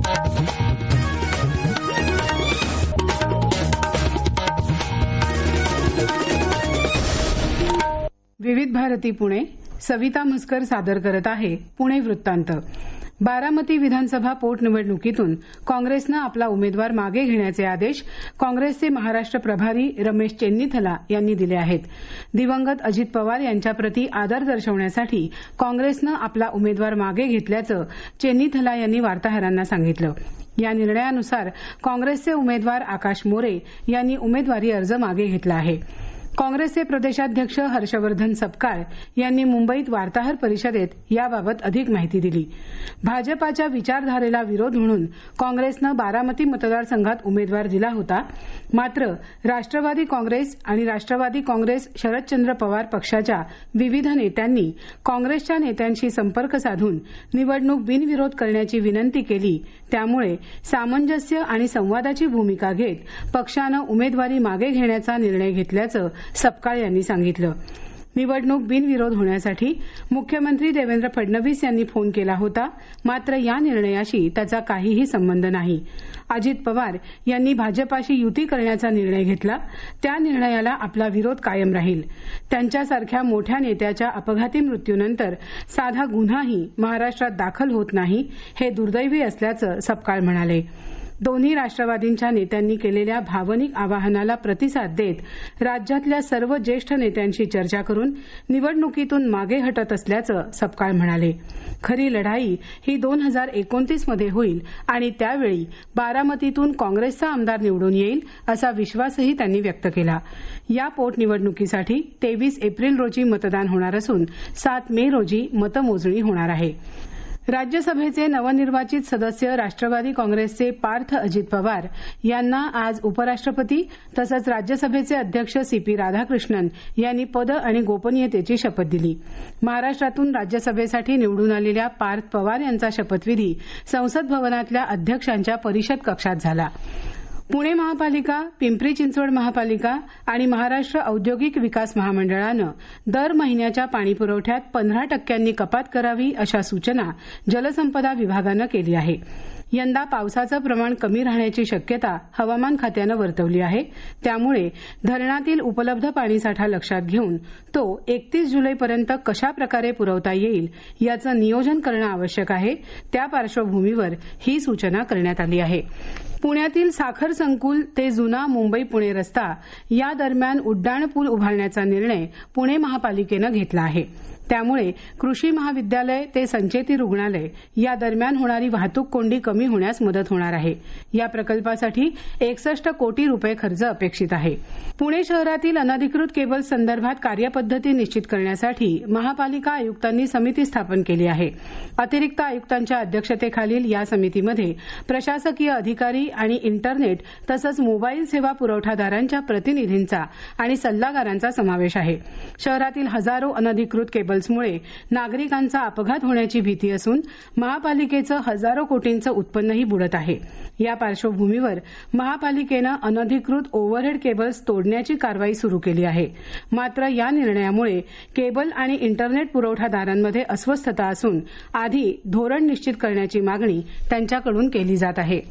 विविध भारती पुणे सविता म्हसकर सादर करत आहे पुणे वृत्तांत. बारामती विधानसभा पोटनिवडणुकीतून काँग्रेसनं आपला उमेदवार मागे घेण्याचे आदेश काँग्रेसचे महाराष्ट्र प्रभारी रमेश चेन्नीथला यांनी दिले आहेत. दिवंगत अजित पवार यांच्याप्रती आदर दर्शवण्यासाठी काँग्रेसनं आपला उमेदवार मागे घेतल्याचं चेन्नीथला यांनी वार्ताहरांना सांगितलं. या निर्णयानुसार काँग्रेसचे उमेदवार आकाश मोरे यांनी उमेदवारी अर्ज मागे घेतला आहे. काँग्रेसचे प्रदेशाध्यक्ष हर्षवर्धन सपकाळ यांनी मुंबईत वार्ताहर परिषदेत याबाबत अधिक माहिती दिली. भाजपाच्या विचारधारेला विरोध म्हणून काँग्रेसनं बारामती मतदारसंघात उमेदवार दिला होता. मात्र राष्ट्रवादी काँग्रेस आणि राष्ट्रवादी काँग्रेस शरदचंद्र पवार पक्षाच्या विविध नेत्यांनी काँग्रेसच्या नेत्यांशी संपर्क साधून निवडणूक बिनविरोध करण्याची विनंती केली. त्यामुळे सामंजस्य आणि संवादाची भूमिका घेत पक्षानं उमेदवारी मागे घेण्याचा निर्णय घेतल्याचं सपकाळ यांनी सांगितलं. निवडणूक बिनविरोध होण्यासाठी मुख्यमंत्री देवेंद्र फडणवीस यांनी फोन केला होता. मात्र या निर्णयाशी त्याचा काहीही संबंध नाही. अजित पवार यांनी भाजपाशी युती करण्याचा निर्णय घेतला. त्या निर्णयाला आपला विरोध कायम राहील. त्यांच्यासारख्या मोठ्या नेत्याच्या अपघाती मृत्यूनंतर साधा गुन्हाही महाराष्ट्रात दाखल होत नाही हे दुर्दैवी असल्याचं सपकाळ म्हणाले. दोन्ही राष्ट्रवादींच्या नेत्यांनी केलेल्या भावनिक आवाहनाला प्रतिसाद देत राज्यातल्या सर्व ज्येष्ठ नेत्यांशी चर्चा करून निवडणुकीतून मागे हटत असल्याचं सपकाळ म्हणाले. खरी लढाई ही 2029 मध्ये होईल आणि त्यावेळी बारामतीतून काँग्रेसचा आमदार निवडून येईल असा विश्वासही त्यांनी व्यक्त केला. या पोटनिवडणुकीसाठी 23 एप्रिल रोजी मतदान होणार असून 7 मे रोजी मतमोजणी होणार आहे. राज्यसभेचे नवनिर्वाचित सदस्य राष्ट्रवादी काँग्रेसचे पार्थ अजित पवार यांना आज उपराष्ट्रपती तसंच राज्यसभेचे अध्यक्ष CP राधाकृष्णन यांनी पद आणि गोपनीयतेची शपथ दिली. महाराष्ट्रातून राज्यसभेसाठी निवडून आलेल्या पार्थ पवार यांचा शपथविधी संसद भवनातल्या अध्यक्षांच्या परिषद कक्षात झाला. पुणे महापालिका, पिंपरी चिंचवड महापालिका आणि महाराष्ट्र औद्योगिक विकास महामंडळानं दर महिन्याच्या पाणीपुरवठ्यात 15% कपात करावी अशा सूचना जलसंपदा विभागानं केली आहे. यंदा पावसाचं प्रमाण कमी राहण्याची शक्यता हवामान खात्यानं वर्तवली आहे. त्यामुळे धरणातील उपलब्ध पाणीसाठा लक्षात घेऊन तो 31 जुलैपर्यंत कशा प्रकारे पुरवता येईल याचं नियोजन करणं आवश्यक आहे. त्या पार्श्वभूमीवर ही सूचना करण्यात आली आहे. पुण्यातील साखर संकुल ते जुना मुंबई पुणे रस्ता या दरम्यान उड्डाणपूल उभारण्याचा निर्णय पुणे महापालिकेनं घेतला आहे. त्यामुळे कृषी महाविद्यालय ते संचेती रुग्णालय या दरम्यान होणारी वाहतूक कोंडी कमी होण्यास मदत होणार आहे. या प्रकल्पासाठी 61 कोटी रुपये खर्च अपेक्षित आहे. पुणे शहरातील अनधिकृत केबल्स संदर्भात कार्यपद्धती निश्चित करण्यासाठी महापालिका आयुक्तांनी समिती स्थापन केली आहे. अतिरिक्त आयुक्तांच्या अध्यक्षतेखालील या समितीमध्ये प्रशासकीय अधिकारी आणि इंटरनेट तसंच मोबाईल सेवा पुरवठादारांच्या प्रतिनिधींचा आणि सल्लागारांचा समावेश आहे. शहरातील हजारो अनधिकृत केबल्समुळे नागरिकांचा अपघात होण्याची भीती असून महापालिकेचं हजारो कोटींचं उत्पन्नही बुडत आहे. या पार्श्वभूमीवर महापालिकेनं अनधिकृत ओव्हरहेड केबल्स तोडण्याची कारवाई सुरू केली आहे. मात्र या निर्णयामुळे केबल आणि इंटरनेट पुरवठादारांमध्ये अस्वस्थता असून आधी धोरण निश्चित करण्याची मागणी त्यांच्याकडून केली जात आहे.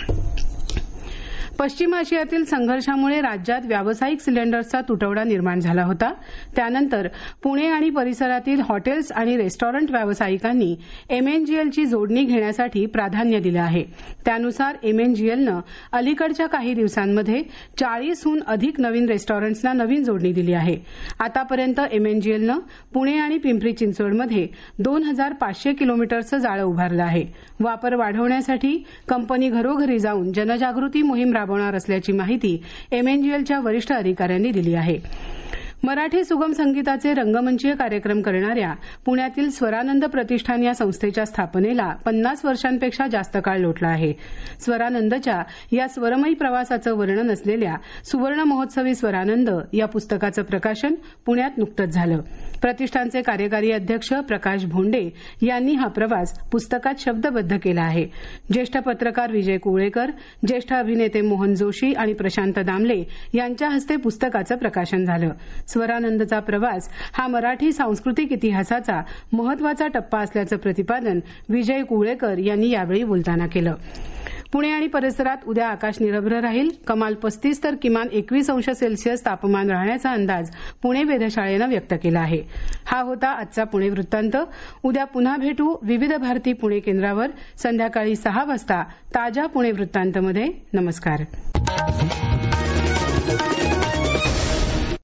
पश्चिम आशियातील संघर्षामुळे राज्यात व्यावसायिक सिलेंडर्सचा तुटवडा निर्माण झाला होता. त्यानंतर पुणे आणि परिसरातील हॉटेल्स आणि रेस्टॉरंट व्यावसायिकांनी MNGLची जोडणी घेण्यासाठी प्राधान्य दिलं आहे. त्यानुसार MNGLनं अलीकडच्या काही दिवसांमध्ये 40हून अधिक नवीन रेस्टॉरंट्सना नवीन जोडणी दिली आहे. आतापर्यंत MNGLनं पुणे आणि पिंपरी चिंचवडमध्ये 2500 किलोमीटरचं जाळं उभारलं आहे. वापर वाढवण्यासाठी कंपनी घरोघरी जाऊन जनजागृती मोहीम राबवणार असल्याची माहिती MNGLच्या वरिष्ठ अधिकाऱ्यांनी दिली आहे. मराठी सुगम संगीताचे रंगमंचीय कार्यक्रम करणाऱ्या पुण्यातील स्वरानंद प्रतिष्ठान या संस्थेच्या स्थापनेला 50 वर्षांपेक्षा जास्त काळ लोटला आहे. स्वरानंदच्या या स्वरमयी प्रवासाचं वर्णन असलेल्या सुवर्ण महोत्सवी स्वरानंद या पुस्तकाचं प्रकाशन पुण्यात नुकतंच झालं. प्रतिष्ठानचे कार्यकारी अध्यक्ष प्रकाश भोंडे यांनी हा प्रवास पुस्तकात शब्दबद्ध केला आहे. ज्येष्ठ पत्रकार विजय कुवळेकर, ज्येष्ठ अभिनेते मोहन जोशी आणि प्रशांत दामले यांच्या हस्ते पुस्तकाचं प्रकाशन झालं. स्वरानंदचा प्रवास हा मराठी सांस्कृतिक इतिहासाचा महत्वाचा टप्पा असल्याचं प्रतिपादन विजय कुवळेकर यांनी यावेळी बोलताना केलं. पुणे आणि परिसरात उद्या आकाश निरभ्र राहील. कमाल 35 तर किमान 21 अंश सेल्सिअस तापमान राहण्याचा अंदाज पुणे वेधशाळेनं व्यक्त केला आहे. हा होता आजचा पुणे वृत्तांत. उद्या पुन्हा भेटू विविध भारती पुणे केंद्रावर संध्याकाळी 6 वाजता ताज्या पुणे वृत्तांतमध्ये. नमस्कार.